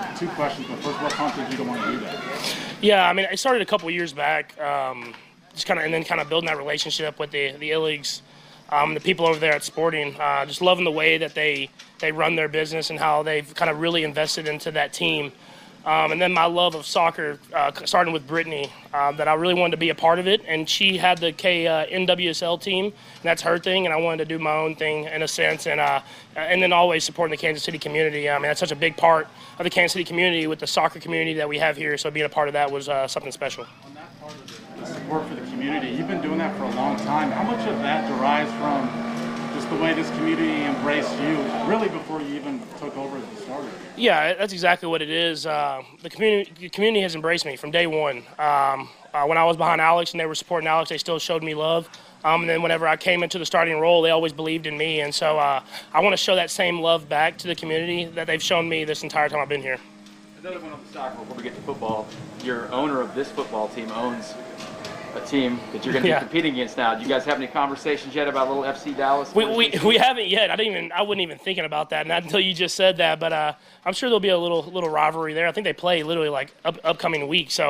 Two questions, but first, what prompted you to want to do that? Yeah, I mean, I started a couple years back, just kind of building that relationship with the Illigs, the people over there at Sporting, just loving the way that they run their business and how they've kind of really invested into that team. And then my love of soccer, starting with Brittany, that I really wanted to be a part of it. And she had the NWSL team, and that's her thing, and I wanted to do my own thing in a sense. And then always supporting the Kansas City community. I mean, that's such a big part of the Kansas City community with the soccer community that we have here. So being a part of that was something special. On that part of it, the support for the community, you've been doing that for a long time. How much of that derives from just the way this community embraced you, really before you even took over as the starter? Yeah, that's exactly what it is. The community has embraced me from day one. When I was behind Alex and they were supporting Alex, they still showed me love. And then whenever I came into the starting role, they always believed in me. And so I want to show that same love back to the community that they've shown me this entire time I've been here. Another one on the soccer before we get to football. Your owner of this football team owns a team that you're going to be competing against now. Do you guys have any conversations yet about little FC Dallas? We haven't yet. I wasn't even thinking about that, not until you just said that. But I'm sure there'll be a little rivalry there. I think they play literally like upcoming week, so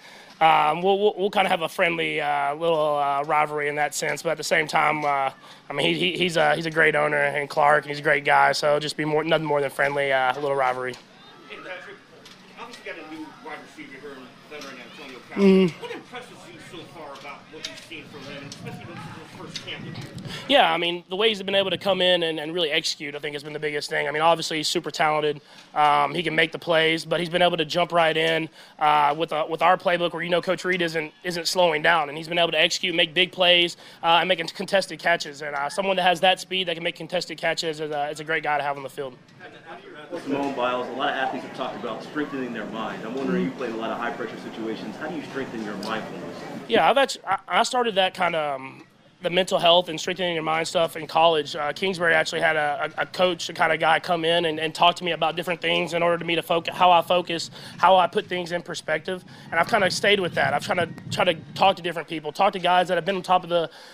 we'll kind of have a friendly little rivalry in that sense. But at the same time, I mean he's a great owner, and Clark, and he's a great guy. So it'll just be nothing more than friendly, a little rivalry. Hey Patrick, obviously got a new wide receiver here in veteran Antonio Callaway. What impresses you so far about what you've seen from him, especially when this is his first camp with you? Yeah, I mean, the way he's been able to come in and really execute, I think, has been the biggest thing. I mean, obviously, he's super talented. He can make the plays, but he's been able to jump right in with our playbook where, Coach Reed isn't slowing down. And he's been able to execute, make big plays, and making contested catches. And someone that has that speed that can make contested catches is a great guy to have on the field. Simone Biles, a lot of athletes have talked about strengthening their mind. I'm wondering, you played a lot of high-pressure situations. How do you strengthen your mindfulness? Yeah, I started that kind of the mental health and strengthening your mind stuff in college. Kingsbury actually had a coach, a kind of guy, come in and talk to me about different things in order to me to focus, how I put things in perspective. And I've kind of stayed with that. I've tried to talk to different people, talk to guys that have been on top of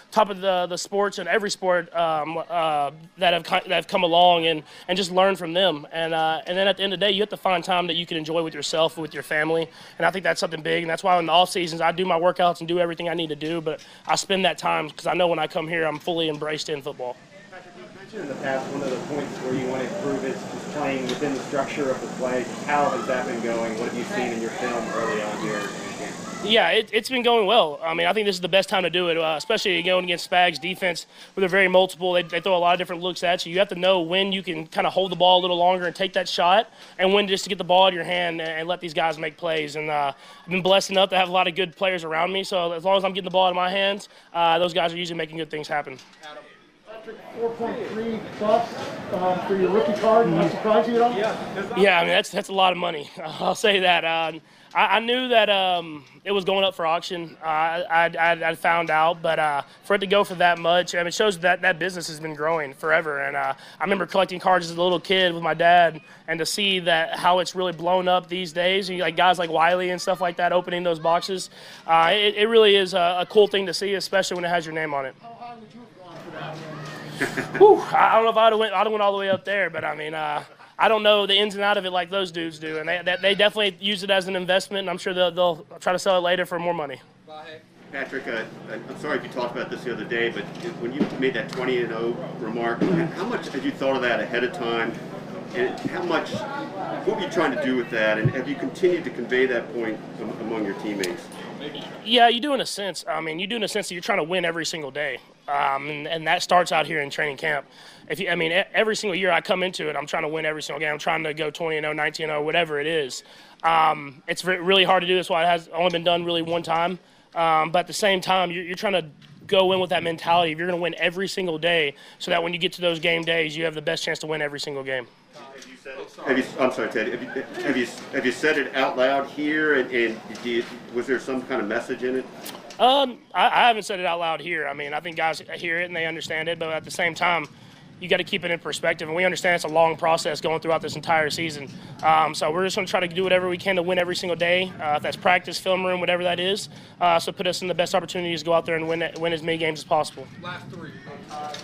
the sports and every sport that have come along, and just learn from them. And then at the end of the day, you have to find time that you can enjoy with yourself, with your family. And I think that's something big. And that's why in the off seasons I do my workouts and do everything I need to do. But I spend that time because I know when I come here, I'm fully embraced in football. Patrick, you mentioned in the past one of the points where you want to improve is playing within the structure of the play. How has that been going? What have you seen in your film early on here? Yeah, it's been going well. I mean, I think this is the best time to do it, especially going against Spags defense where they're very multiple. They throw a lot of different looks at you. You have to know when you can kind of hold the ball a little longer and take that shot, and when just to get the ball out of your hand and let these guys make plays. And I've been blessed enough to have a lot of good players around me, so as long as I'm getting the ball out of my hands, those guys are usually making good things happen. Patrick, 4.3 plus for your rookie card. Not surprise you at all? Yeah, I mean, that's a lot of money. I'll say that. I knew that it was going up for auction. I found out, but for it to go for that much, I mean, it shows that business has been growing forever. And I remember collecting cards as a little kid with my dad, and to see that how it's really blown up these days, like guys like Wiley and stuff like that opening those boxes, it really is a cool thing to see, especially when it has your name on it. How high would you have gone for that? Whew, I don't know if I'd have went all the way up there, but I mean, I don't know the ins and outs of it like those dudes do, and they definitely use it as an investment, and I'm sure they'll try to sell it later for more money. Patrick, I'm sorry if you talked about this the other day, but when you made that 20-0 remark, how much had you thought of that ahead of time? And what were you trying to do with that? And have you continued to convey that point among your teammates? Yeah, you do in a sense. I mean, you do in a sense that you're trying to win every single day. And that starts out here in training camp. Every single year I come into it, I'm trying to win every single game. I'm trying to go 20-0, 19-0, whatever it is. It's really hard to do. That's why it has only been done really one time. But at the same time, you're trying to go in with that mentality. You're going to win every single day so that when you get to those game days, you have the best chance to win every single game. I'm sorry, Ted. Have you said it out loud here? And was there some kind of message in it? I haven't said it out loud here. I mean, I think guys hear it and they understand it, but at the same time, you got to keep it in perspective. And we understand it's a long process going throughout this entire season. So we're just going to try to do whatever we can to win every single day. If that's practice, film room, whatever that is. So put us in the best opportunities to go out there and win as many games as possible. Last three.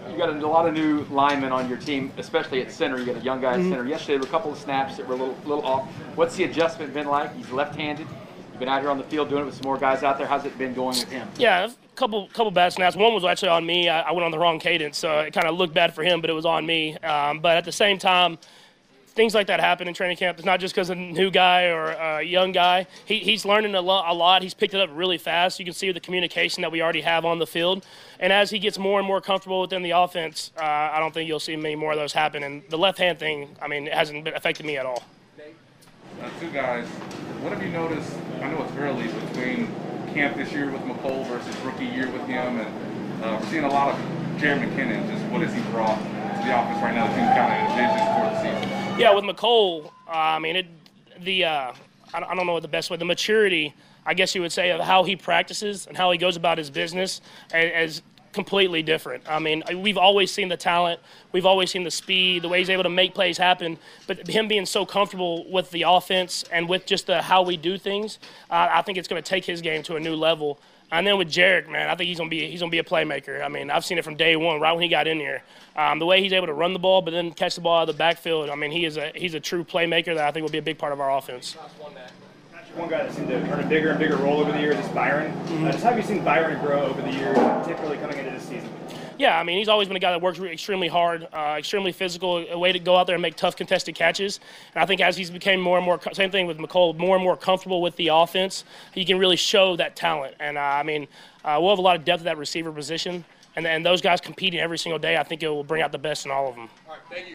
You got a lot of new linemen on your team, especially at center. You got a young guy at center. Yesterday, there were a couple of snaps that were a little off. What's the adjustment been like? He's left-handed. You've been out here on the field doing it with some more guys out there. How's it been going with him? Yeah, a couple bad snaps. One was actually on me. I went on the wrong cadence, so it kind of looked bad for him, but it was on me. But at the same time, things like that happen in training camp. It's not just because a new guy or a young guy. He's learning a lot. He's picked it up really fast. You can see the communication that we already have on the field. And as he gets more and more comfortable within the offense, I don't think you'll see many more of those happen. And the left-hand thing, I mean, it hasn't affected me at all. Two guys, what have you noticed, I know it's early, between camp this year with McCole versus rookie year with him, and we're seeing a lot of Jared McKinnon. Just what has he brought to the offense right now that you can kind of envision for the season? Yeah, with McCole, I mean, I don't know what the best way, the maturity, I guess you would say, of how he practices and how he goes about his business is completely different. I mean, we've always seen the talent, we've always seen the speed, the way he's able to make plays happen, but him being so comfortable with the offense and with just how we do things, I think it's going to take his game to a new level. And then with Jarek, man, I think he's gonna be a playmaker. I mean, I've seen it from day one, right when he got in here. The way he's able to run the ball, but then catch the ball out of the backfield. I mean, he's a true playmaker that I think will be a big part of our offense. One guy that seemed to earn a bigger and bigger role over the years is Byron. Just how have you seen Byron grow over the years, particularly coming into this season? Yeah, I mean, he's always been a guy that works extremely hard, extremely physical, a way to go out there and make tough contested catches. And I think as he's became more and more, same thing with McCole, more and more comfortable with the offense, he can really show that talent. And, I mean, we'll have a lot of depth at that receiver position. And those guys competing every single day, I think it will bring out the best in all of them. All right, thank you.